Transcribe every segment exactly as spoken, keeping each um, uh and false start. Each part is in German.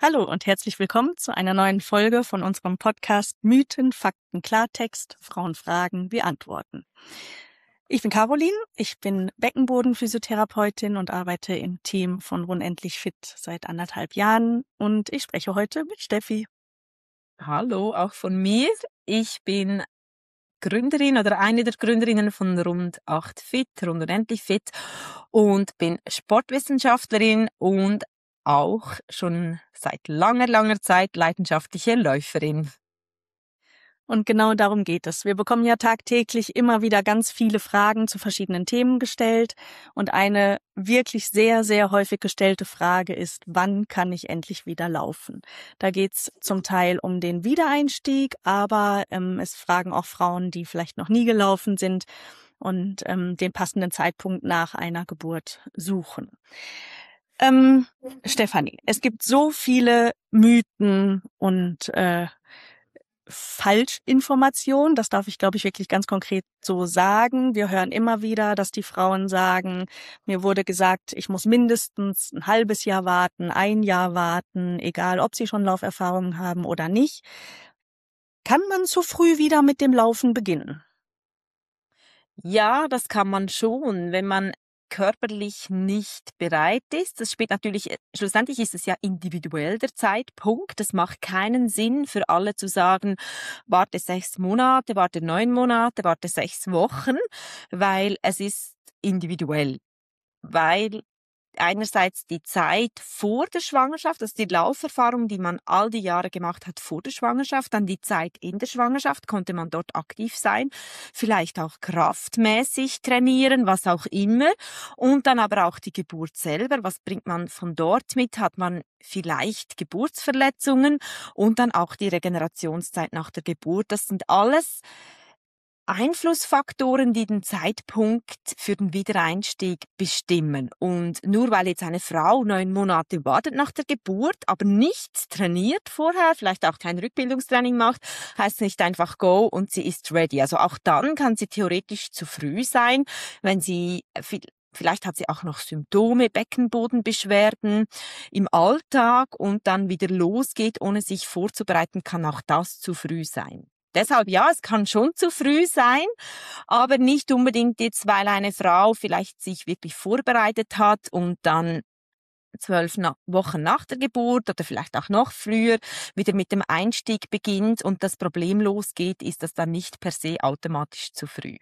Hallo und herzlich willkommen zu einer neuen Folge von unserem Podcast Mythen, Fakten, Klartext, Frauen fragen, wir antworten. Ich bin Caroline, ich bin Beckenbodenphysiotherapeutin und arbeite im Team von Unendlich Fit seit anderthalb Jahren und ich spreche heute mit Steffi. Hallo, auch von mir. Ich bin Gründerin oder eine der Gründerinnen von Rund acht Fit, Rund Unendlich Fit und bin Sportwissenschaftlerin und auch schon seit langer, langer Zeit leidenschaftliche Läuferin. Und genau darum geht es. Wir bekommen ja tagtäglich immer wieder ganz viele Fragen zu verschiedenen Themen gestellt. Und eine wirklich sehr, sehr häufig gestellte Frage ist, wann kann ich endlich wieder laufen? Da geht's zum Teil um den Wiedereinstieg, aber ähm, es fragen auch Frauen, die vielleicht noch nie gelaufen sind und ähm, den passenden Zeitpunkt nach einer Geburt suchen. Ähm, Stefanie, es gibt so viele Mythen und äh, Falschinformation, das darf ich, glaube ich, wirklich ganz konkret so sagen. Wir hören immer wieder, dass die Frauen sagen, mir wurde gesagt, ich muss mindestens ein halbes Jahr warten, ein Jahr warten, egal ob sie schon Lauferfahrungen haben oder nicht. Kann man zu früh wieder mit dem Laufen beginnen? Ja, das kann man schon, wenn man körperlich nicht bereit ist. Das spielt natürlich, äh, schlussendlich ist es ja individuell der Zeitpunkt. Es macht keinen Sinn für alle zu sagen, warte sechs Monate, warte neun Monate, warte sechs Wochen, weil es ist individuell. Weil einerseits die Zeit vor der Schwangerschaft, also die Lauferfahrung, die man all die Jahre gemacht hat vor der Schwangerschaft, dann die Zeit in der Schwangerschaft, konnte man dort aktiv sein, vielleicht auch kraftmäßig trainieren, was auch immer, und dann aber auch die Geburt selber, was bringt man von dort mit, hat man vielleicht Geburtsverletzungen und dann auch die Regenerationszeit nach der Geburt, das sind alles Einflussfaktoren, die den Zeitpunkt für den Wiedereinstieg bestimmen. Und nur weil jetzt eine Frau neun Monate wartet nach der Geburt, aber nicht trainiert vorher, vielleicht auch kein Rückbildungstraining macht, heißt nicht einfach go und sie ist ready. Also auch dann kann sie theoretisch zu früh sein, wenn sie Vielleicht hat sie auch noch Symptome, Beckenbodenbeschwerden im Alltag und dann wieder losgeht, ohne sich vorzubereiten, kann auch das zu früh sein. Deshalb ja, es kann schon zu früh sein, aber nicht unbedingt jetzt, weil eine Frau vielleicht sich wirklich vorbereitet hat und dann zwölf na- Wochen nach der Geburt oder vielleicht auch noch früher wieder mit dem Einstieg beginnt und das Problem losgeht, ist das dann nicht per se automatisch zu früh.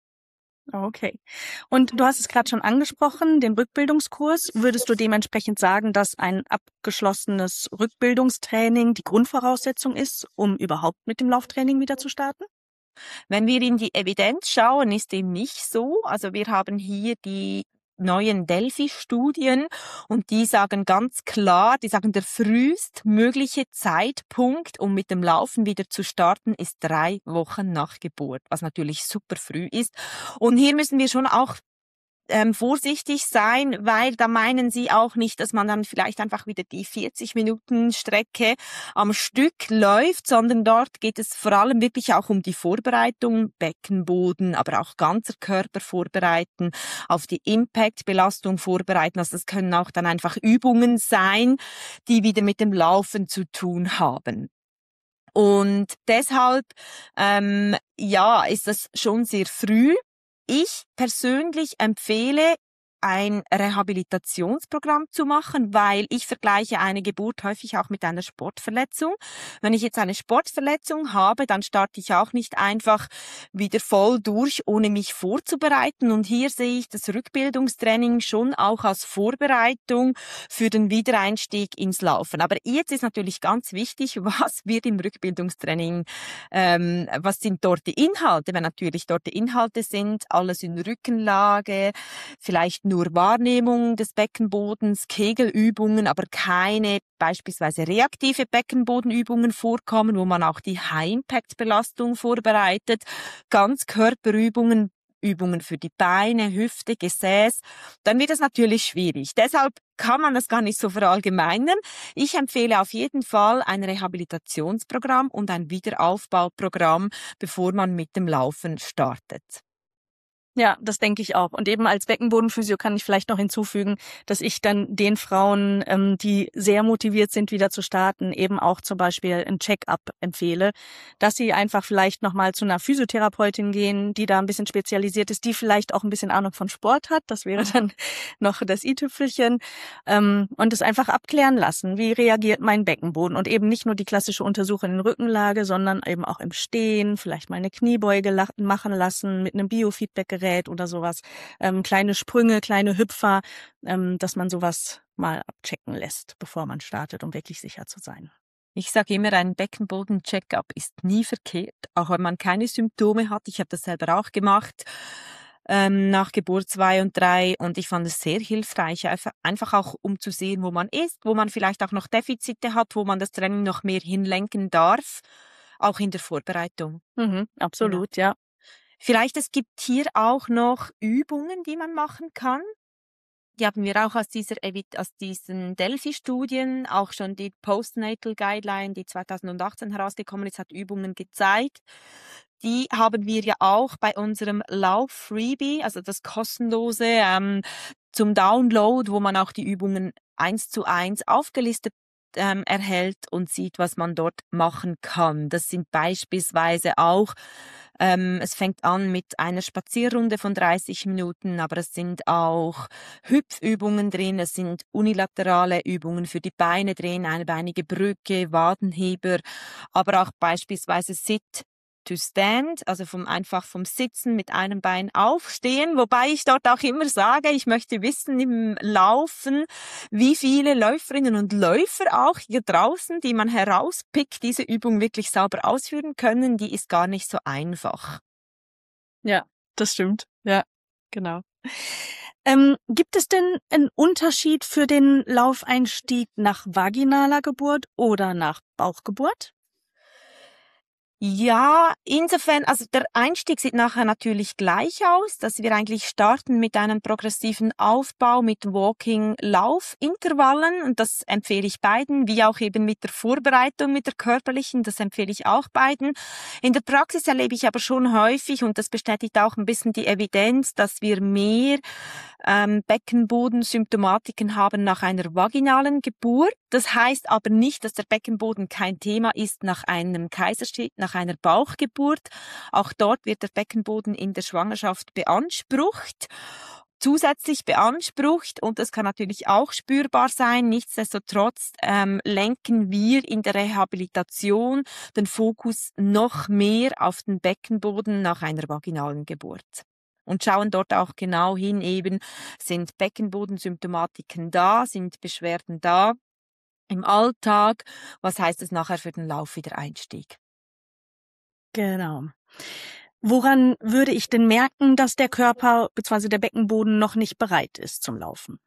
Okay. Und du hast es gerade schon angesprochen, den Rückbildungskurs. Würdest du dementsprechend sagen, dass ein abgeschlossenes Rückbildungstraining die Grundvoraussetzung ist, um überhaupt mit dem Lauftraining wieder zu starten? Wenn wir in die Evidenz schauen, ist dem nicht so. Also wir haben hier die neuen Delphi-Studien und die sagen ganz klar, die sagen, der frühestmögliche Zeitpunkt, um mit dem Laufen wieder zu starten, ist drei Wochen nach Geburt, was natürlich super früh ist. Und hier müssen wir schon auch ähm, vorsichtig sein, weil da meinen sie auch nicht, dass man dann vielleicht einfach wieder die vierzig Minuten Strecke am Stück läuft, sondern dort geht es vor allem wirklich auch um die Vorbereitung, Beckenboden, aber auch ganzer Körper vorbereiten, auf die Impact-Belastung vorbereiten. Also das können auch dann einfach Übungen sein, die wieder mit dem Laufen zu tun haben. Und deshalb, ähm, ja, ist das schon sehr früh. Ich persönlich empfehle, ein Rehabilitationsprogramm zu machen, weil ich vergleiche eine Geburt häufig auch mit einer Sportverletzung. Wenn ich jetzt eine Sportverletzung habe, dann starte ich auch nicht einfach wieder voll durch, ohne mich vorzubereiten. Und hier sehe ich das Rückbildungstraining schon auch als Vorbereitung für den Wiedereinstieg ins Laufen. Aber jetzt ist natürlich ganz wichtig, was wird im Rückbildungstraining, ähm, was sind dort die Inhalte? Wenn natürlich dort die Inhalte sind, alles in Rückenlage, vielleicht nur Wahrnehmung des Beckenbodens, Kegelübungen, aber keine beispielsweise reaktive Beckenbodenübungen vorkommen, wo man auch die High-Impact-Belastung vorbereitet, Ganzkörperübungen, Übungen für die Beine, Hüfte, Gesäß, dann wird es natürlich schwierig. Deshalb kann man das gar nicht so verallgemeinern. Ich empfehle auf jeden Fall ein Rehabilitationsprogramm und ein Wiederaufbauprogramm, bevor man mit dem Laufen startet. Ja, das denke ich auch. Und eben als Beckenbodenphysio kann ich vielleicht noch hinzufügen, dass ich dann den Frauen, ähm, die sehr motiviert sind, wieder zu starten, eben auch zum Beispiel ein Check-up empfehle, dass sie einfach vielleicht nochmal zu einer Physiotherapeutin gehen, die da ein bisschen spezialisiert ist, die vielleicht auch ein bisschen Ahnung von Sport hat. Das wäre dann noch das i-Tüpfelchen. Ähm, und es einfach abklären lassen. Wie reagiert mein Beckenboden? Und eben nicht nur die klassische Untersuchung in Rückenlage, sondern eben auch im Stehen, vielleicht mal eine Kniebeuge la- machen lassen mit einem Biofeedback-Gerät oder sowas, ähm, kleine Sprünge, kleine Hüpfer, ähm, dass man sowas mal abchecken lässt, bevor man startet, um wirklich sicher zu sein. Ich sage immer, ein Beckenboden-Check-up ist nie verkehrt, auch wenn man keine Symptome hat. Ich habe das selber auch gemacht ähm, nach Geburt zwei und drei und ich fand es sehr hilfreich, einfach, einfach auch um zu sehen, wo man ist, wo man vielleicht auch noch Defizite hat, wo man das Training noch mehr hinlenken darf, auch in der Vorbereitung. Mhm, absolut, Genau. ja. Vielleicht es gibt hier auch noch Übungen, die man machen kann. Die haben wir auch aus dieser Evi- aus diesen Delphi-Studien, auch schon die Postnatal Guideline, die zwanzig achtzehn herausgekommen ist, hat Übungen gezeigt. Die haben wir ja auch bei unserem Lauf-Freebie, also das kostenlose ähm, zum Download, wo man auch die Übungen eins zu eins aufgelistet ähm, erhält und sieht, was man dort machen kann. Das sind beispielsweise auch ähm, es fängt an mit einer Spazierrunde von dreißig Minuten, aber es sind auch Hüpfübungen drin, es sind unilaterale Übungen für die Beine drin, einbeinige Brücke, Wadenheber, aber auch beispielsweise Sit to Stand, also vom einfach vom Sitzen mit einem Bein aufstehen, wobei ich dort auch immer sage, ich möchte wissen im Laufen, wie viele Läuferinnen und Läufer auch hier draußen, die man herauspickt, diese Übung wirklich sauber ausführen können, die ist gar nicht so einfach. Ja, das stimmt. Ja, genau. Ähm, gibt es denn einen Unterschied für den Laufeinstieg nach vaginaler Geburt oder nach Bauchgeburt? Ja, insofern, also der Einstieg sieht nachher natürlich gleich aus, dass wir eigentlich starten mit einem progressiven Aufbau mit Walking-Lauf-Intervallen und das empfehle ich beiden, wie auch eben mit der Vorbereitung, mit der körperlichen, das empfehle ich auch beiden. In der Praxis erlebe ich aber schon häufig und das bestätigt auch ein bisschen die Evidenz, dass wir mehr ähm, Beckenbodensymptomatiken haben nach einer vaginalen Geburt. Das heißt aber nicht, dass der Beckenboden kein Thema ist nach einem Kaiserschnitt, nach einer Bauchgeburt. Auch dort wird der Beckenboden in der Schwangerschaft beansprucht, zusätzlich beansprucht und das kann natürlich auch spürbar sein. Nichtsdestotrotz ähm, lenken wir in der Rehabilitation den Fokus noch mehr auf den Beckenboden nach einer vaginalen Geburt. Und schauen dort auch genau hin, eben sind Beckenbodensymptomatiken da, sind Beschwerden da im Alltag, was heißt es nachher für den Laufwiedereinstieg? Genau. Woran würde ich denn merken, dass der Körper bzw. der Beckenboden noch nicht bereit ist zum Laufen?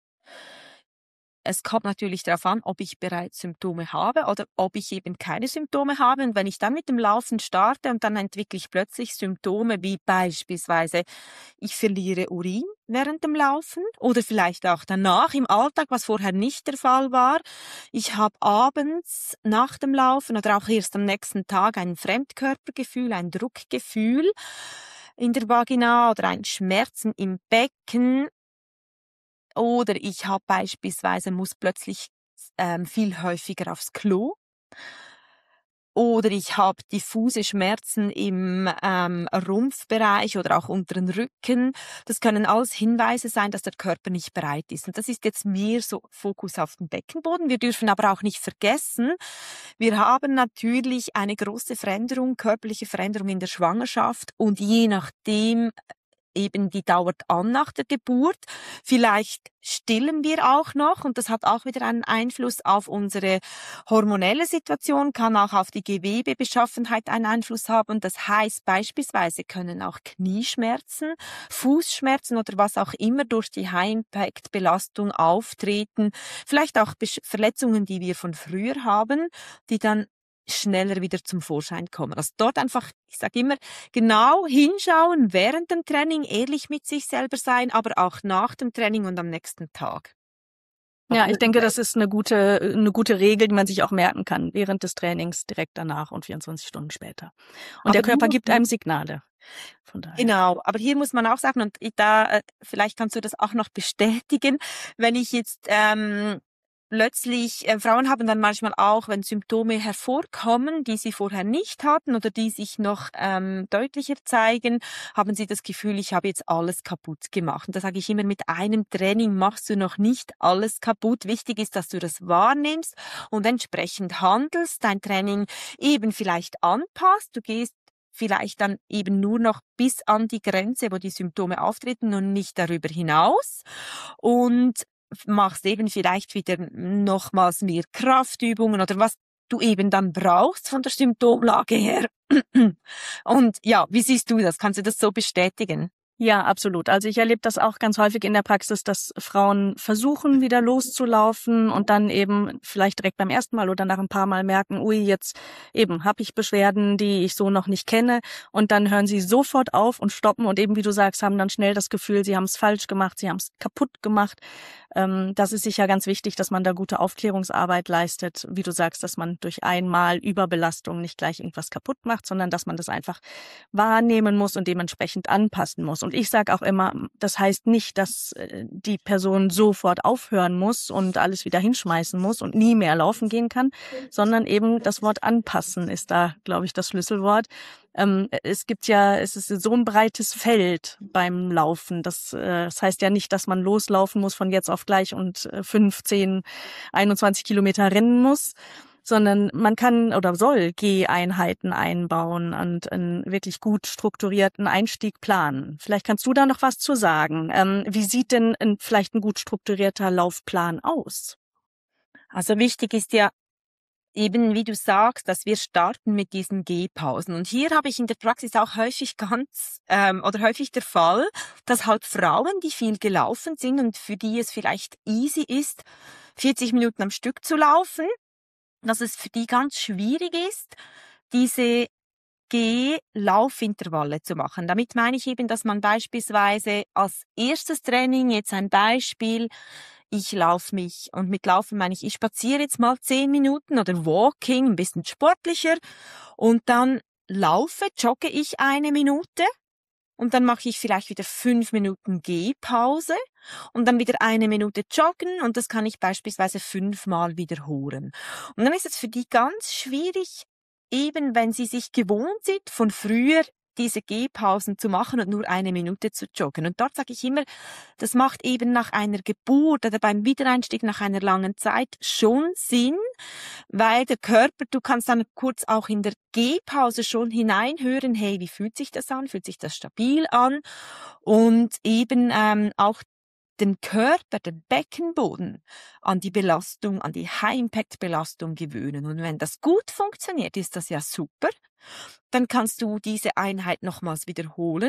Es kommt natürlich darauf an, ob ich bereits Symptome habe oder ob ich eben keine Symptome habe. Und wenn ich dann mit dem Laufen starte und dann entwickle ich plötzlich Symptome wie beispielsweise ich verliere Urin während dem Laufen oder vielleicht auch danach im Alltag, was vorher nicht der Fall war. Ich habe abends nach dem Laufen oder auch erst am nächsten Tag ein Fremdkörpergefühl, ein Druckgefühl in der Vagina oder ein Schmerzen im Becken. Oder ich habe beispielsweise, muss plötzlich ähm, viel häufiger aufs Klo. Oder ich habe diffuse Schmerzen im ähm, Rumpfbereich oder auch unter den Rücken. Das können alles Hinweise sein, dass der Körper nicht bereit ist. Und das ist jetzt mehr so Fokus auf den Beckenboden. Wir dürfen aber auch nicht vergessen, wir haben natürlich eine große Veränderung, körperliche Veränderung in der Schwangerschaft. Und je nachdem, eben die dauert an nach der Geburt. Vielleicht stillen wir auch noch und das hat auch wieder einen Einfluss auf unsere hormonelle Situation, kann auch auf die Gewebebeschaffenheit einen Einfluss haben. Das heißt beispielsweise können auch Knieschmerzen, Fußschmerzen oder was auch immer durch die High-Impact-Belastung auftreten. Vielleicht auch Verletzungen, die wir von früher haben, die dann schneller wieder zum Vorschein kommen. Also dort einfach, ich sage immer, genau hinschauen, während dem Training ehrlich mit sich selber sein, aber auch nach dem Training und am nächsten Tag. Ja, ich denke, das ist eine gute, eine gute Regel, die man sich auch merken kann, während des Trainings, direkt danach und vierundzwanzig Stunden später. Und Aber der Körper hier gibt einem Signale. Von daher. Genau, aber hier muss man auch sagen, und da, äh, vielleicht kannst du das auch noch bestätigen, wenn ich jetzt ähm, plötzlich, äh, Frauen haben dann manchmal auch, wenn Symptome hervorkommen, die sie vorher nicht hatten oder die sich noch ähm, deutlicher zeigen, haben sie das Gefühl, ich habe jetzt alles kaputt gemacht. Und da sage ich immer, mit einem Training machst du noch nicht alles kaputt. Wichtig ist, dass du das wahrnimmst und entsprechend handelst, dein Training eben vielleicht anpasst. Du gehst vielleicht dann eben nur noch bis an die Grenze, wo die Symptome auftreten und nicht darüber hinaus. Und machst eben vielleicht wieder nochmals mehr Kraftübungen oder was du eben dann brauchst von der Symptomlage her. Und ja, wie siehst du das? Kannst du das so bestätigen? Ja, absolut. Also ich erlebe das auch ganz häufig in der Praxis, dass Frauen versuchen, wieder loszulaufen und dann eben vielleicht direkt beim ersten Mal oder nach ein paar Mal merken, ui, jetzt eben habe ich Beschwerden, die ich so noch nicht kenne, und dann hören sie sofort auf und stoppen und eben, wie du sagst, haben dann schnell das Gefühl, sie haben es falsch gemacht, sie haben es kaputt gemacht. Ähm, das ist sicher ganz wichtig, dass man da gute Aufklärungsarbeit leistet, wie du sagst, dass man durch einmal Überbelastung nicht gleich irgendwas kaputt macht, sondern dass man das einfach wahrnehmen muss und dementsprechend anpassen muss. Und ich sage auch immer, das heißt nicht, dass die Person sofort aufhören muss und alles wieder hinschmeißen muss und nie mehr laufen gehen kann, sondern eben das Wort anpassen ist da, glaube ich, das Schlüsselwort. Ähm, es gibt ja, es ist so ein breites Feld beim Laufen. Das, äh, das heißt ja nicht, dass man loslaufen muss von jetzt auf gleich und äh, fünf, zehn, einundzwanzig Kilometer rennen muss, sondern man kann oder soll Geheinheiten einbauen und einen wirklich gut strukturierten Einstieg planen. Vielleicht kannst du da noch was zu sagen. Ähm, wie sieht denn ein, vielleicht ein gut strukturierter Laufplan aus? Also wichtig ist ja eben, wie du sagst, dass wir starten mit diesen Gehpausen. Und hier habe ich in der Praxis auch häufig ganz ähm, oder häufig der Fall, dass halt Frauen, die viel gelaufen sind und für die es vielleicht easy ist, vierzig Minuten am Stück zu laufen, dass es für die ganz schwierig ist, diese Geh-Laufintervalle zu machen. Damit meine ich eben, dass man beispielsweise als erstes Training, jetzt ein Beispiel, ich laufe mich, und mit Laufen meine ich, ich spaziere jetzt mal zehn Minuten oder Walking, ein bisschen sportlicher, und dann laufe, jogge ich eine Minute. Und dann mache ich vielleicht wieder fünf Minuten Gehpause und dann wieder eine Minute joggen, und das kann ich beispielsweise fünfmal wiederholen. Und dann ist es für die ganz schwierig, eben wenn sie sich gewohnt sind, von früher diese Gehpausen zu machen und nur eine Minute zu joggen. Und dort sage ich immer, das macht eben nach einer Geburt oder beim Wiedereinstieg nach einer langen Zeit schon Sinn, weil der Körper, du kannst dann kurz auch in der Gehpause schon hineinhören, hey, wie fühlt sich das an? Fühlt sich das stabil an? Und eben ähm, auch den Körper, den Beckenboden an die Belastung, an die High-Impact-Belastung gewöhnen. Und wenn das gut funktioniert, ist das ja super. Dann kannst du diese Einheit nochmals wiederholen.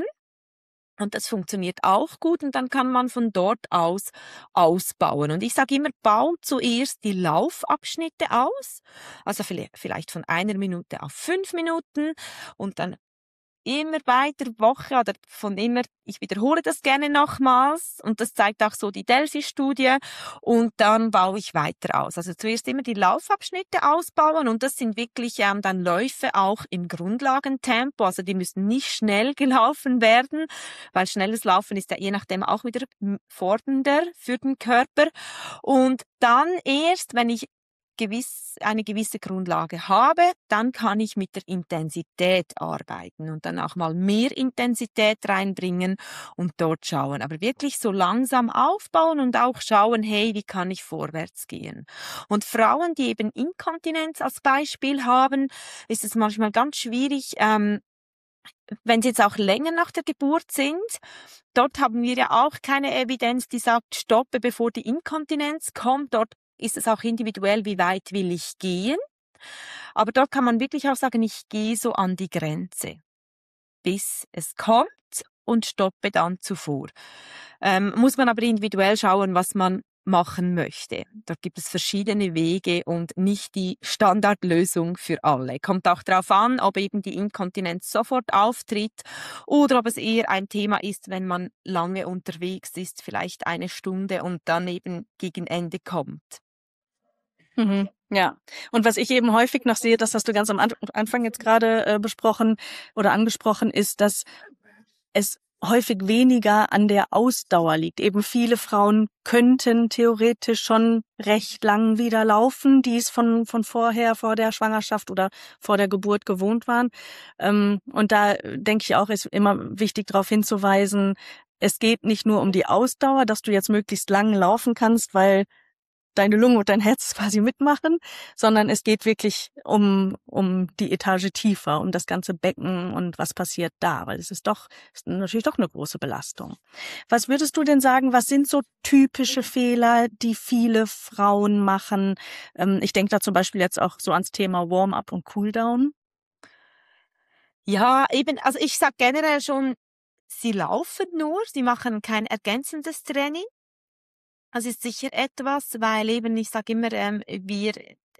Und das funktioniert auch gut, und dann kann man von dort aus ausbauen. Und ich sage immer, bau zuerst die Laufabschnitte aus, also vielleicht von einer Minute auf fünf Minuten, und dann immer weiter Woche oder von immer, ich wiederhole das gerne nochmals, und das zeigt auch so die Delphi-Studie, und dann baue ich weiter aus. Also zuerst immer die Laufabschnitte ausbauen, und das sind wirklich ähm, dann Läufe auch im Grundlagentempo, also die müssen nicht schnell gelaufen werden, weil schnelles Laufen ist ja je nachdem auch wieder fordernder für den Körper, und dann erst, wenn ich gewiss, eine gewisse Grundlage habe, dann kann ich mit der Intensität arbeiten und dann auch mal mehr Intensität reinbringen und dort schauen. Aber wirklich so langsam aufbauen und auch schauen, hey, wie kann ich vorwärts gehen? Und Frauen, die eben Inkontinenz als Beispiel haben, ist es manchmal ganz schwierig, ähm, wenn sie jetzt auch länger nach der Geburt sind. Dort haben wir ja auch keine Evidenz, die sagt, stoppe, bevor die Inkontinenz kommt. Dort ist es auch individuell, wie weit will ich gehen. Aber dort kann man wirklich auch sagen, ich gehe so an die Grenze, bis es kommt, und stoppe dann zuvor. Ähm, muss man aber individuell schauen, was man machen möchte. Dort gibt es verschiedene Wege und nicht die Standardlösung für alle. Kommt auch darauf an, ob eben die Inkontinenz sofort auftritt oder ob es eher ein Thema ist, wenn man lange unterwegs ist, vielleicht eine Stunde und dann eben gegen Ende kommt. Mhm, ja. Und was ich eben häufig noch sehe, das hast du ganz am Anfang jetzt gerade äh, besprochen oder angesprochen, ist, dass es häufig weniger an der Ausdauer liegt. Eben viele Frauen könnten theoretisch schon recht lang wieder laufen, die es von von vorher, vor der Schwangerschaft oder vor der Geburt gewohnt waren. Ähm, und da denke ich auch, ist immer wichtig darauf hinzuweisen, es geht nicht nur um die Ausdauer, dass du jetzt möglichst lang laufen kannst, weil deine Lunge und dein Herz quasi mitmachen, sondern es geht wirklich um um die Etage tiefer, um das ganze Becken und was passiert da, weil es ist doch ist natürlich doch eine große Belastung. Was würdest du denn sagen, was sind so typische Fehler, die viele Frauen machen? Ähm, ich denke da zum Beispiel jetzt auch so ans Thema Warm-up und Cooldown. Ja, eben, also ich sag generell schon, sie laufen nur, sie machen kein ergänzendes Training. Das ist sicher etwas, weil eben, ich sage immer, ähm, wir,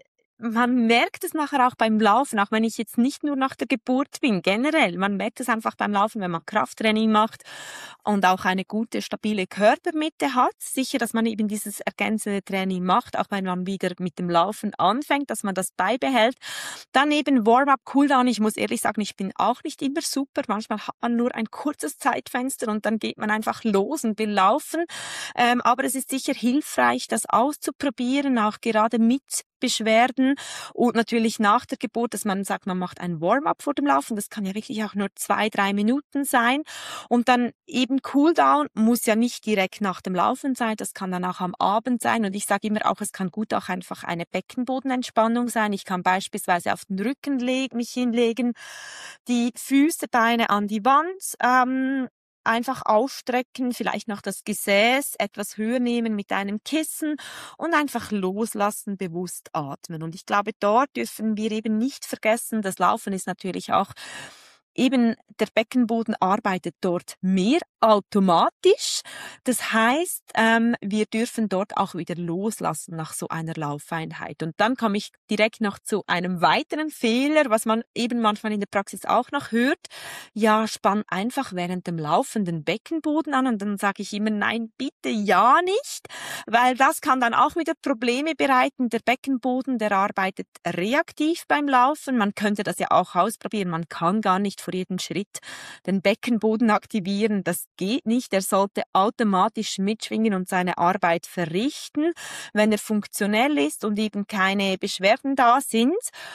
man merkt es nachher auch beim Laufen, auch wenn ich jetzt nicht nur nach der Geburt bin, generell, man merkt es einfach beim Laufen, wenn man Krafttraining macht und auch eine gute, stabile Körpermitte hat. Sicher, dass man eben dieses ergänzende Training macht, auch wenn man wieder mit dem Laufen anfängt, dass man das beibehält. Dann eben Warm-up, Cooldown. Ich muss ehrlich sagen, ich bin auch nicht immer super. Manchmal hat man nur ein kurzes Zeitfenster und dann geht man einfach los und will laufen. Ähm, aber es ist sicher hilfreich, das auszuprobieren, auch gerade mit Beschwerden und natürlich nach der Geburt, dass man sagt, man macht ein Warm-up vor dem Laufen. Das kann ja wirklich auch nur zwei, drei Minuten sein. Und dann eben Cooldown muss ja nicht direkt nach dem Laufen sein. Das kann dann auch am Abend sein. Und ich sage immer auch, es kann gut auch einfach eine Beckenbodenentspannung sein. Ich kann beispielsweise auf den Rücken leg- mich hinlegen, die Füße, Beine an die Wand, ähm, einfach ausstrecken, vielleicht noch das Gesäß etwas höher nehmen mit einem Kissen und einfach loslassen, bewusst atmen. Und ich glaube, dort dürfen wir eben nicht vergessen, das Laufen ist natürlich auch eben, der Beckenboden arbeitet dort mehr automatisch. Das heißt, ähm, wir dürfen dort auch wieder loslassen nach so einer Laufeinheit. Und dann komme ich direkt noch zu einem weiteren Fehler, was man eben manchmal in der Praxis auch noch hört. Ja, spann einfach während dem Laufen den Beckenboden an. Und dann sage ich immer, nein, bitte ja nicht, weil das kann dann auch wieder Probleme bereiten. Der Beckenboden, der arbeitet reaktiv beim Laufen. Man könnte das ja auch ausprobieren. Man kann gar nicht vor jedem Schritt den Beckenboden aktivieren. Das geht nicht. Er sollte automatisch mitschwingen und seine Arbeit verrichten, wenn er funktionell ist und eben keine Beschwerden da sind.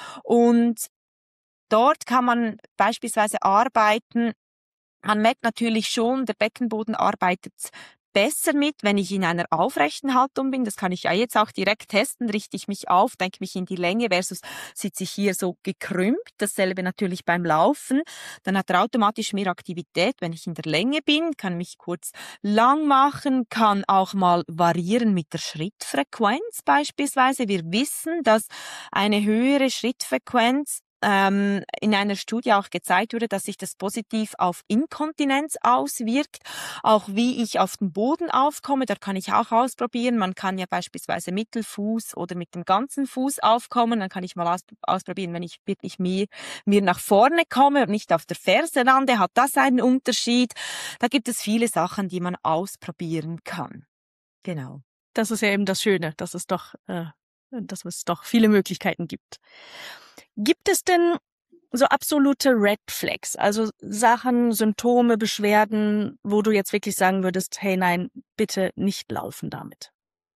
Und dort kann man beispielsweise arbeiten. Man merkt natürlich schon, der Beckenboden arbeitet besser mit, wenn ich in einer aufrechten Haltung bin. Das kann ich ja jetzt auch direkt testen. Richte ich mich auf, denke mich in die Länge versus sitze ich hier so gekrümmt. Dasselbe natürlich beim Laufen. Dann hat er automatisch mehr Aktivität. Wenn ich in der Länge bin, kann mich kurz lang machen, kann auch mal variieren mit der Schrittfrequenz beispielsweise. Wir wissen, dass eine höhere Schrittfrequenz ähm, in einer Studie auch gezeigt wurde, dass sich das positiv auf Inkontinenz auswirkt, auch wie ich auf den Boden aufkomme, da kann ich auch ausprobieren. Man kann ja beispielsweise Mittelfuß oder mit dem ganzen Fuß aufkommen, dann kann ich mal aus, ausprobieren, wenn ich wirklich mehr, mehr nach vorne komme und nicht auf der Ferse lande, hat das einen Unterschied. Da gibt es viele Sachen, die man ausprobieren kann. Genau. Das ist ja eben das Schöne, dass es doch, äh, dass es doch viele Möglichkeiten gibt. Gibt es denn so absolute Red Flags, also Sachen, Symptome, Beschwerden, wo du jetzt wirklich sagen würdest, hey, nein, bitte nicht laufen damit?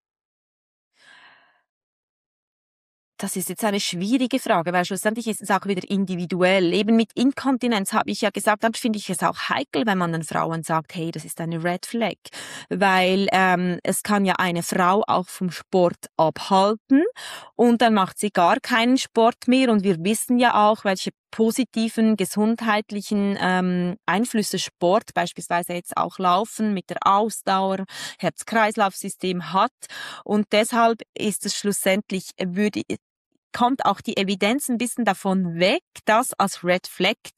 Das ist jetzt eine schwierige Frage, weil schlussendlich ist es auch wieder individuell. Eben mit Inkontinenz habe ich ja gesagt, dann finde ich es auch heikel, wenn man den Frauen sagt, hey, das ist eine Red Flag. Weil ähm, es kann ja eine Frau auch vom Sport abhalten und dann macht sie gar keinen Sport mehr. Und wir wissen ja auch, welche positiven gesundheitlichen ähm, Einflüsse Sport, beispielsweise jetzt auch Laufen mit der Ausdauer, Herz-Kreislauf-System hat. Und deshalb ist es schlussendlich, würde kommt auch die Evidenz ein bisschen davon weg, das als Red Flag zu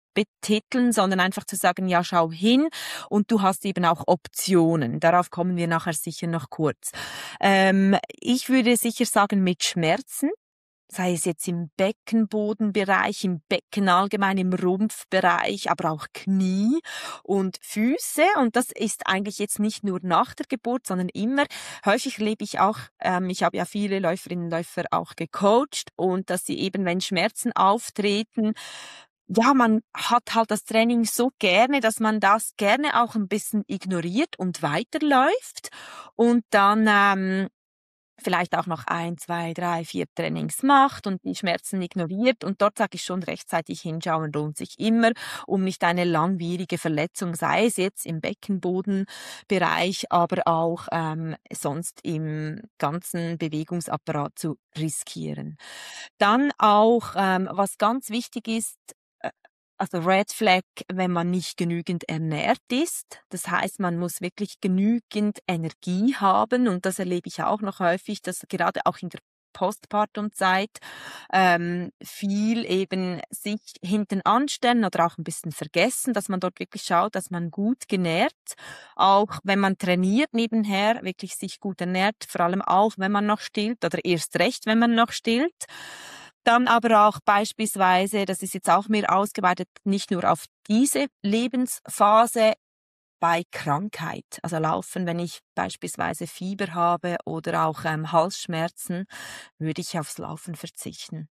betiteln, sondern einfach zu sagen, ja, schau hin und du hast eben auch Optionen. Darauf kommen wir nachher sicher noch kurz. Ähm, ich würde sicher sagen, mit Schmerzen, sei es jetzt im Beckenbodenbereich, im Becken allgemein, im Rumpfbereich, aber auch Knie und Füße. Und das ist eigentlich jetzt nicht nur nach der Geburt, sondern immer. Häufig erlebe ich auch, ähm, ich habe ja viele Läuferinnen und Läufer auch gecoacht und dass sie eben, wenn Schmerzen auftreten, ja, man hat halt das Training so gerne, dass man das gerne auch ein bisschen ignoriert und weiterläuft und dann ähm, vielleicht auch noch ein, zwei, drei, vier Trainings macht und die Schmerzen ignoriert. Und dort sage ich schon, rechtzeitig hinschauen lohnt sich immer, um nicht eine langwierige Verletzung, sei es jetzt im Beckenbodenbereich, aber auch ähm, sonst im ganzen Bewegungsapparat zu riskieren. Dann auch, ähm, was ganz wichtig ist, äh, also Red Flag, wenn man nicht genügend ernährt ist. Das heißt, man muss wirklich genügend Energie haben und das erlebe ich auch noch häufig, dass gerade auch in der Postpartumzeit ähm, viel eben sich hinten anstellen oder auch ein bisschen vergessen, dass man dort wirklich schaut, dass man gut genährt, auch wenn man trainiert nebenher, wirklich sich gut ernährt, vor allem auch, wenn man noch stillt oder erst recht, wenn man noch stillt. Dann aber auch beispielsweise, das ist jetzt auch mehr ausgeweitet, nicht nur auf diese Lebensphase, bei Krankheit, also Laufen, wenn ich beispielsweise Fieber habe oder auch ähm, Halsschmerzen, würde ich aufs Laufen verzichten.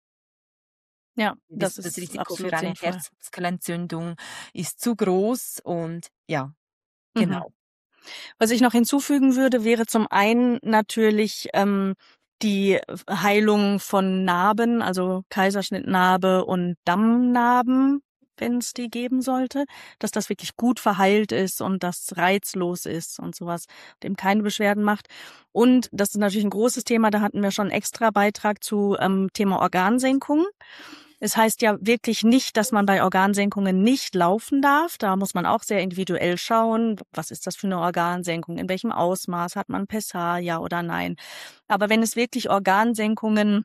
Ja, Das, das das ist Risiko für absolut eine sinnvoll. Herzmuskelentzündung ist zu groß und ja, Mhm. genau. Was ich noch hinzufügen würde, wäre zum einen natürlich ähm, die Heilung von Narben, also Kaiserschnittnarbe und Dammnarben, wenn es die geben sollte, dass das wirklich gut verheilt ist und das reizlos ist und sowas, dem keine Beschwerden macht. Und das ist natürlich ein großes Thema, da hatten wir schon einen extra Beitrag zu ähm, Thema Organsenkung. Es heißt ja wirklich nicht, dass man bei Organsenkungen nicht laufen darf. Da muss man auch sehr individuell schauen, was ist das für eine Organsenkung, in welchem Ausmaß hat man Pessar, ja oder nein. Aber wenn es wirklich Organsenkungen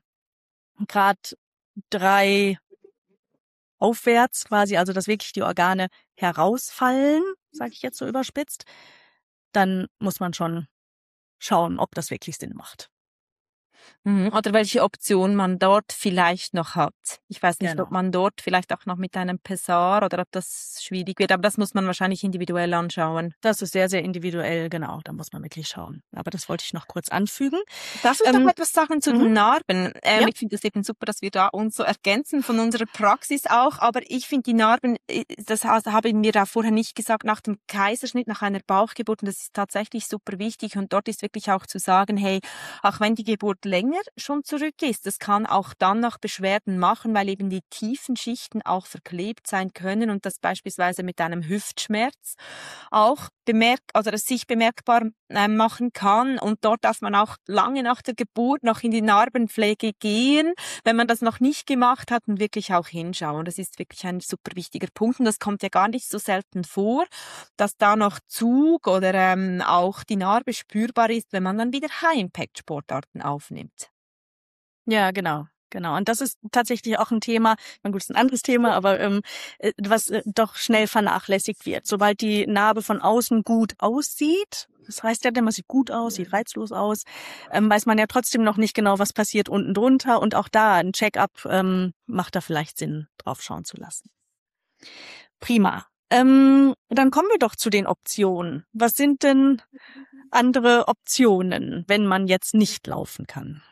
Grad drei aufwärts quasi, also dass wirklich die Organe herausfallen, sage ich jetzt so überspitzt, dann muss man schon schauen, ob das wirklich Sinn macht. Mhm. Oder welche Option man dort vielleicht noch hat. Ich weiß nicht, Genau. ob man dort vielleicht auch noch mit einem Pessar oder ob das schwierig wird, aber das muss man wahrscheinlich individuell anschauen. Das ist sehr, sehr individuell, genau, da muss man wirklich schauen. Aber das wollte ich noch kurz anfügen. Darf ich Ähm, noch etwas sagen zu mhm. den Narben? Ähm, Ja. Ich finde es eben super, dass wir da uns so ergänzen von unserer Praxis auch, aber ich finde die Narben, äh, das habe ich mir auch vorher nicht gesagt, nach dem Kaiserschnitt, nach einer Bauchgeburt, und das ist tatsächlich super wichtig und dort ist wirklich auch zu sagen, hey, auch wenn die Geburt länger schon zurück ist, das kann auch dann noch Beschwerden machen, weil eben die tiefen Schichten auch verklebt sein können und das beispielsweise mit einem Hüftschmerz auch bemerkt, oder es sich bemerkbar äh, machen kann. Und dort darf man auch lange nach der Geburt noch in die Narbenpflege gehen, wenn man das noch nicht gemacht hat, und wirklich auch hinschauen. Das ist wirklich ein super wichtiger Punkt und das kommt ja gar nicht so selten vor, dass da noch Zug oder ähm, auch die Narbe spürbar ist, wenn man dann wieder High-Impact-Sportarten aufnimmt. Ja, genau. Genau. Und das ist tatsächlich auch ein Thema, ich meine, gut, ist ein anderes Thema, aber ähm, äh, was äh, doch schnell vernachlässigt wird. Sobald die Narbe von außen gut aussieht, das heißt ja, man sieht gut aus, sieht reizlos aus, ähm, weiß man ja trotzdem noch nicht genau, was passiert unten drunter. Und auch da ein Check-up ähm, macht da vielleicht Sinn, drauf schauen zu lassen. Prima. Ähm, dann kommen wir doch zu den Optionen. Was sind denn andere Optionen, wenn man jetzt nicht laufen kann?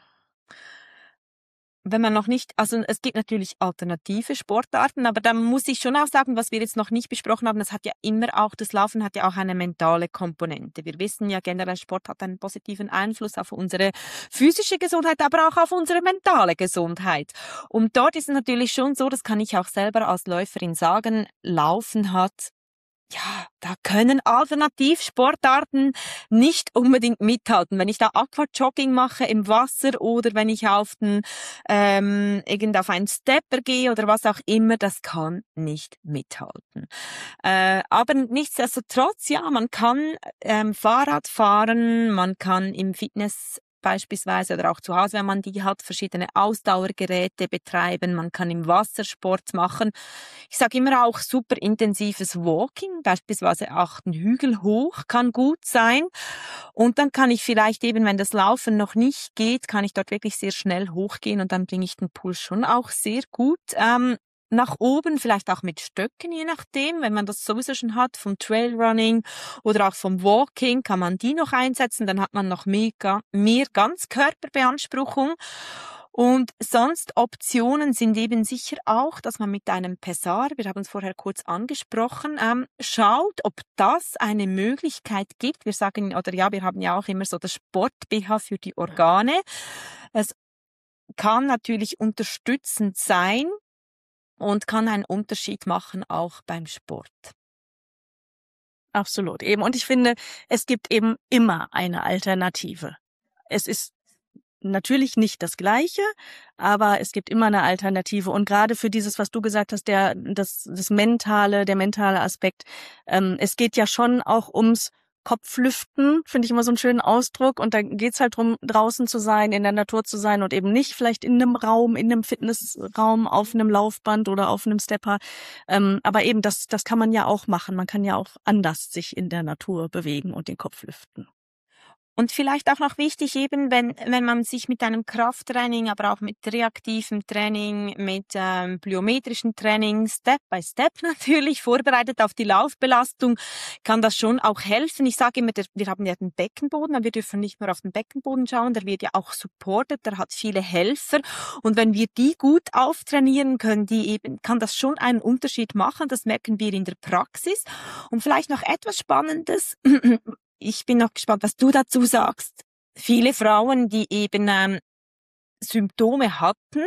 Wenn man noch nicht, also es gibt natürlich alternative Sportarten, aber da muss ich schon auch sagen, was wir jetzt noch nicht besprochen haben, das hat ja immer auch, das Laufen hat ja auch eine mentale Komponente. Wir wissen ja generell, Sport hat einen positiven Einfluss auf unsere physische Gesundheit, aber auch auf unsere mentale Gesundheit. Und dort ist es natürlich schon so, das kann ich auch selber als Läuferin sagen, Laufen hat, ja, da können Alternativsportarten nicht unbedingt mithalten. Wenn ich da Aquajogging mache im Wasser oder wenn ich auf den ähm, irgend auf einen Stepper gehe oder was auch immer, das kann nicht mithalten. Äh, aber nichtsdestotrotz, ja, man kann ähm, Fahrrad fahren, man kann im Fitness beispielsweise oder auch zu Hause, wenn man die hat, verschiedene Ausdauergeräte betreiben. Man kann im Wasser Sport machen. Ich sage immer auch super intensives Walking, beispielsweise auch einen Hügel hoch kann gut sein. Und dann kann ich vielleicht eben, wenn das Laufen noch nicht geht, kann ich dort wirklich sehr schnell hochgehen und dann bringe ich den Puls schon auch sehr gut ähm, nach oben, vielleicht auch mit Stöcken, je nachdem, wenn man das sowieso schon hat, vom Trailrunning oder auch vom Walking, kann man die noch einsetzen, dann hat man noch mehr, mehr Ganzkörperbeanspruchung. Und sonst Optionen sind eben sicher auch, dass man mit einem Pessar, wir haben es vorher kurz angesprochen, ähm, schaut, ob das eine Möglichkeit gibt. Wir sagen, oder ja, wir haben ja auch immer so das Sport-B H für die Organe. Es kann natürlich unterstützend sein, und kann einen Unterschied machen, auch beim Sport. Absolut, eben. Und ich finde, es gibt eben immer eine Alternative. Es ist natürlich nicht das Gleiche, aber es gibt immer eine Alternative. Und gerade für dieses, was du gesagt hast, der, das, das mentale, der mentale Aspekt, ähm, es geht ja schon auch ums Kopflüften, finde ich immer so einen schönen Ausdruck. Und da geht's halt drum, draußen zu sein, in der Natur zu sein und eben nicht vielleicht in einem Raum, in einem Fitnessraum, auf einem Laufband oder auf einem Stepper. Ähm, aber eben, das, das kann man ja auch machen. Man kann ja auch anders sich in der Natur bewegen und den Kopf lüften. Und vielleicht auch noch wichtig eben, wenn, wenn man sich mit einem Krafttraining, aber auch mit reaktivem Training, mit ähm, plyometrischen Training, Step by Step natürlich, vorbereitet auf die Laufbelastung, kann das schon auch helfen. Ich sage immer, der, wir haben ja den Beckenboden, aber wir dürfen nicht nur auf den Beckenboden schauen, der wird ja auch supported, der hat viele Helfer. Und wenn wir die gut auftrainieren können, die eben, kann das schon einen Unterschied machen. Das merken wir in der Praxis. Und vielleicht noch etwas Spannendes. Ich bin noch gespannt, was du dazu sagst. Viele Frauen, die eben ähm, Symptome hatten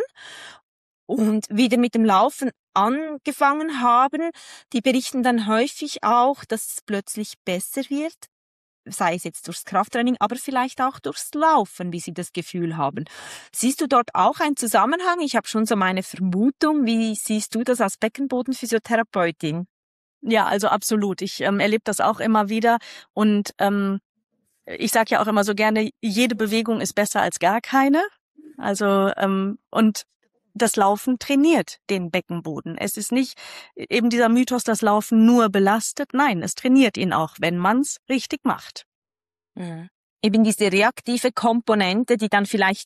und wieder mit dem Laufen angefangen haben, die berichten dann häufig auch, dass es plötzlich besser wird, sei es jetzt durchs Krafttraining, aber vielleicht auch durchs Laufen, wie sie das Gefühl haben. Siehst du dort auch einen Zusammenhang? Ich habe schon so meine Vermutung. Wie siehst du das als Beckenbodenphysiotherapeutin? Ja, also absolut. Ich ähm, erlebe das auch immer wieder und ähm, ich sage ja auch immer so gerne, jede Bewegung ist besser als gar keine. Also ähm, und das Laufen trainiert den Beckenboden. Es ist nicht eben dieser Mythos, dass Laufen nur belastet. Nein, es trainiert ihn auch, wenn man's richtig macht. Mhm. Eben diese reaktive Komponente, die dann vielleicht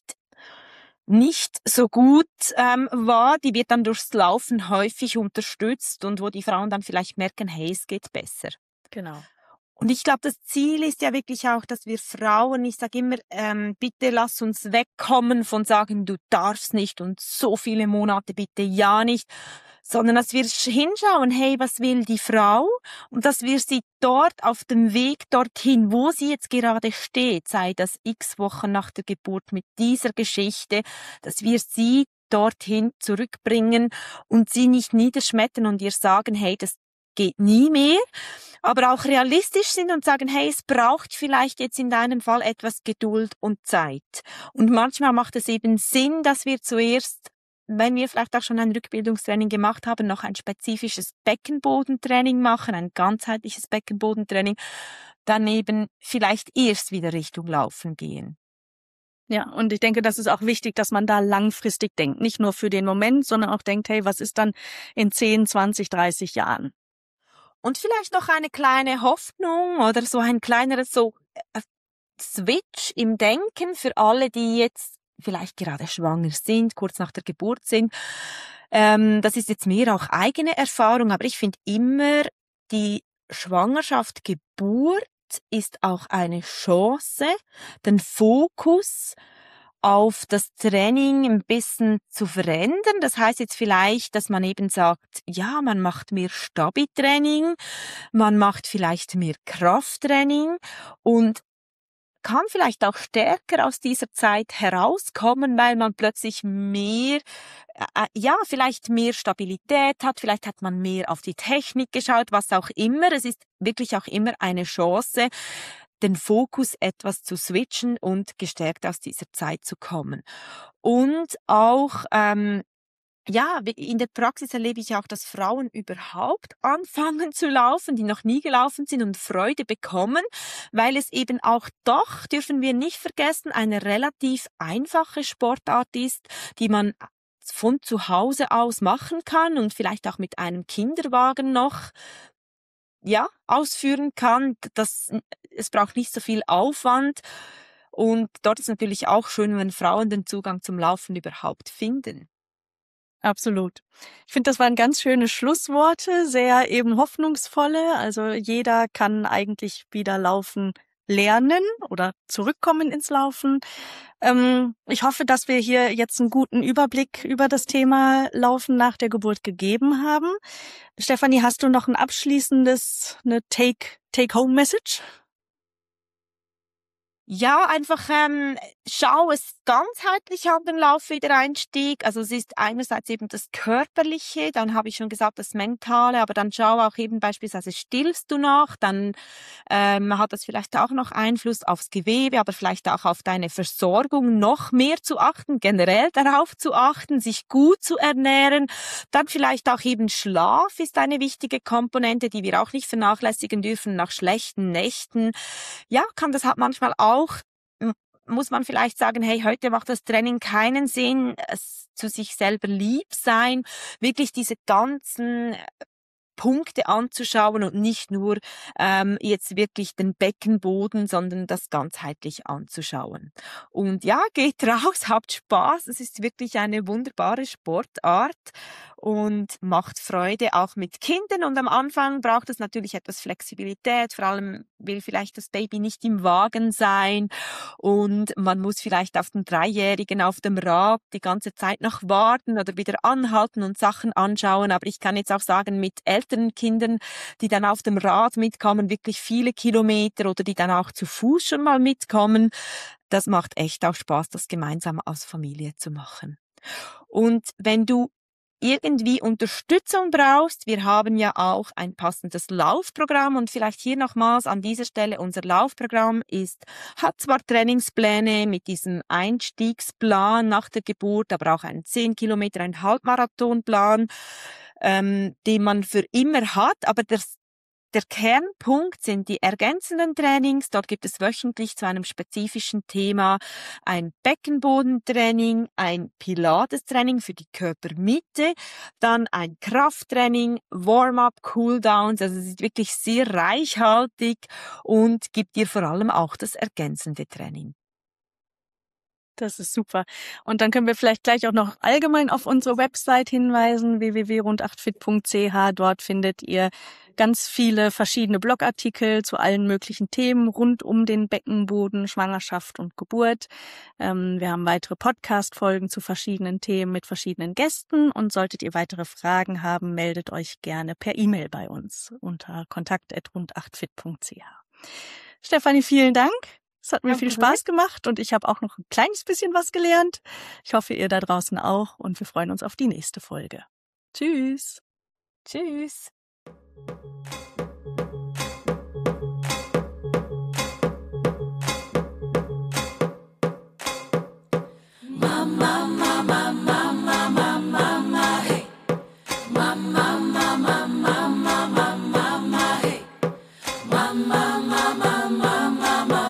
nicht so gut ähm, war, die wird dann durchs Laufen häufig unterstützt und wo die Frauen dann vielleicht merken, hey, es geht besser. Genau. Und ich glaube, das Ziel ist ja wirklich auch, dass wir Frauen, ich sage immer, ähm, bitte lass uns wegkommen von sagen, du darfst nicht und so viele Monate bitte ja nicht, sondern dass wir hinschauen, hey, was will die Frau? Und dass wir sie dort auf dem Weg dorthin, wo sie jetzt gerade steht, sei das x Wochen nach der Geburt mit dieser Geschichte, dass wir sie dorthin zurückbringen und sie nicht niederschmettern und ihr sagen, hey, das geht nie mehr, aber auch realistisch sind und sagen, hey, es braucht vielleicht jetzt in deinem Fall etwas Geduld und Zeit. Und manchmal macht es eben Sinn, dass wir zuerst, wenn wir vielleicht auch schon ein Rückbildungstraining gemacht haben, noch ein spezifisches Beckenbodentraining machen, ein ganzheitliches Beckenbodentraining, dann eben vielleicht erst wieder Richtung Laufen gehen. Ja, und ich denke, das ist auch wichtig, dass man da langfristig denkt. Nicht nur für den Moment, sondern auch denkt, hey, was ist dann in zehn, zwanzig, dreißig Jahren? Und vielleicht noch eine kleine Hoffnung oder so ein kleineres so äh, Switch im Denken für alle, die jetzt vielleicht gerade schwanger sind, kurz nach der Geburt sind. Ähm, das ist jetzt mehr auch eigene Erfahrung, aber ich finde immer, die Schwangerschaft, Geburt ist auch eine Chance, den Fokus auf das Training ein bisschen zu verändern. Das heißt jetzt vielleicht, dass man eben sagt, ja, man macht mehr Stabi-Training, man macht vielleicht mehr Krafttraining und kann vielleicht auch stärker aus dieser Zeit herauskommen, weil man plötzlich mehr, äh, ja, vielleicht mehr Stabilität hat, vielleicht hat man mehr auf die Technik geschaut, was auch immer. Es ist wirklich auch immer eine Chance, den Fokus etwas zu switchen und gestärkt aus dieser Zeit zu kommen. Und auch ähm, ja, in der Praxis erlebe ich auch, dass Frauen überhaupt anfangen zu laufen, die noch nie gelaufen sind und Freude bekommen, weil es eben auch doch, dürfen wir nicht vergessen, eine relativ einfache Sportart ist, die man von zu Hause aus machen kann und vielleicht auch mit einem Kinderwagen noch ja, ausführen kann. Das, es braucht nicht so viel Aufwand. Und dort ist natürlich auch schön, wenn Frauen den Zugang zum Laufen überhaupt finden. Absolut. Ich finde, das waren ganz schöne Schlussworte, sehr eben hoffnungsvolle. Also jeder kann eigentlich wieder laufen lernen oder zurückkommen ins Laufen. Ähm, ich hoffe, dass wir hier jetzt einen guten Überblick über das Thema Laufen nach der Geburt gegeben haben. Stefanie, hast du noch ein abschließendes, eine Take, Take-Home-Message? Ja, einfach ähm, schau es ganzheitlich an den Laufwiedereinstieg. Also es ist einerseits eben das Körperliche, dann habe ich schon gesagt, das Mentale, aber dann schau auch eben beispielsweise, stillst du noch, dann ähm, hat das vielleicht auch noch Einfluss aufs Gewebe, aber vielleicht auch auf deine Versorgung noch mehr zu achten, generell darauf zu achten, sich gut zu ernähren. Dann vielleicht auch eben Schlaf ist eine wichtige Komponente, die wir auch nicht vernachlässigen dürfen. Nach schlechten Nächten, ja, kann das halt manchmal auch Auch muss man vielleicht sagen, hey, heute macht das Training keinen Sinn, es zu sich selber lieb sein, wirklich diese ganzen Punkte anzuschauen und nicht nur ähm, jetzt wirklich den Beckenboden, sondern das ganzheitlich anzuschauen. Und ja, geht raus, habt Spaß. Es ist wirklich eine wunderbare Sportart und macht Freude auch mit Kindern. Und am Anfang braucht es natürlich etwas Flexibilität. Vor allem will vielleicht das Baby nicht im Wagen sein und man muss vielleicht auf den Dreijährigen auf dem Rad die ganze Zeit noch warten oder wieder anhalten und Sachen anschauen. Aber ich kann jetzt auch sagen, mit älteren Kindern, die dann auf dem Rad mitkommen, wirklich viele Kilometer oder die dann auch zu Fuß schon mal mitkommen, das macht echt auch Spaß, das gemeinsam als Familie zu machen. Und wenn du irgendwie Unterstützung brauchst, wir haben ja auch ein passendes Laufprogramm und vielleicht hier nochmals an dieser Stelle, unser Laufprogramm ist, hat zwar Trainingspläne mit diesem Einstiegsplan nach der Geburt, aber auch einen zehn Kilometer, einen Halbmarathonplan, ähm, den man für immer hat, aber das Der Kernpunkt sind die ergänzenden Trainings. Dort gibt es wöchentlich zu einem spezifischen Thema ein Beckenbodentraining, ein Pilates-Training für die Körpermitte, dann ein Krafttraining, Warm-up, Cooldowns. Also es ist wirklich sehr reichhaltig und gibt dir vor allem auch das ergänzende Training. Das ist super. Und dann können wir vielleicht gleich auch noch allgemein auf unsere Website hinweisen, w w w punkt rund acht fit punkt c h. Dort findet ihr ganz viele verschiedene Blogartikel zu allen möglichen Themen rund um den Beckenboden, Schwangerschaft und Geburt. Ähm, wir haben weitere Podcast-Folgen zu verschiedenen Themen mit verschiedenen Gästen. Und solltet ihr weitere Fragen haben, meldet euch gerne per E-Mail bei uns unter kontakt at rund acht fit punkt c h. Stefanie, vielen Dank. Es hat mir Danke. viel Spaß gemacht und ich habe auch noch ein kleines bisschen was gelernt. Ich hoffe, ihr da draußen auch und wir freuen uns auf die nächste Folge. Tschüss. Tschüss. Mama, Mama, Mama, Mama, Mama, hey. Mama, Mama, Mama, Mama, Mama, hey. Mama.